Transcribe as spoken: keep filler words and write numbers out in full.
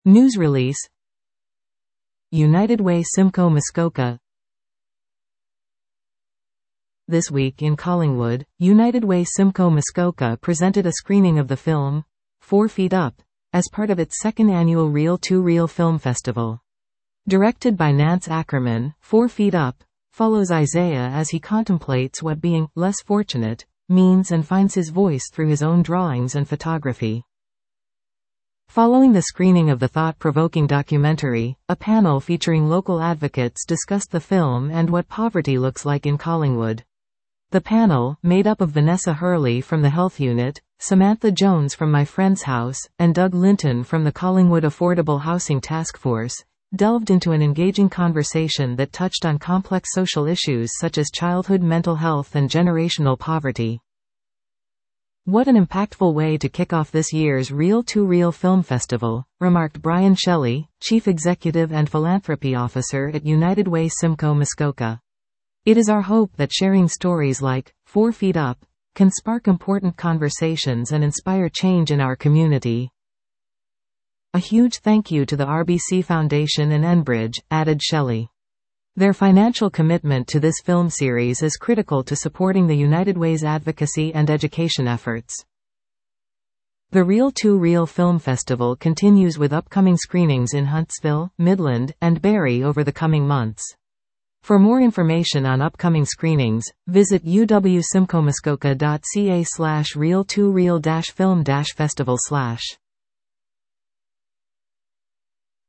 News release. United Way Simcoe Muskoka. This week in Collingwood, United Way Simcoe Muskoka presented a screening of the film, Four Feet Up, as part of its second annual Reel to Reel Film Festival. Directed by Nance Ackerman, Four Feet Up follows Isaiah as he contemplates what being less fortunate means and finds his voice through his own drawings and photography. Following the screening of the thought-provoking documentary, a panel featuring local advocates discussed the film and what poverty looks like in Collingwood. The panel, made up of Vanessa Hurley from the Health Unit, Samantha Jones from My Friend's House, and Doug Linton from the Collingwood Affordable Housing Task Force, delved into an engaging conversation that touched on complex social issues such as childhood mental health and generational poverty. "What an impactful way to kick off this year's Reel to Reel Film Festival," remarked Brian Shelley, Chief Executive and Philanthropy Officer at United Way Simcoe Muskoka. "It is our hope that sharing stories like Four Feet Up can spark important conversations and inspire change in our community." "A huge thank you to the R B C Foundation and Enbridge," added Shelley. "Their financial commitment to this film series is critical to supporting the United Way's advocacy and education efforts." The Reel to Reel Film Festival continues with upcoming screenings in Huntsville, Midland, and Barrie over the coming months. For more information on upcoming screenings, visit u w simcoe muskoka dot c a slash reel to reel dash film dash festival slash.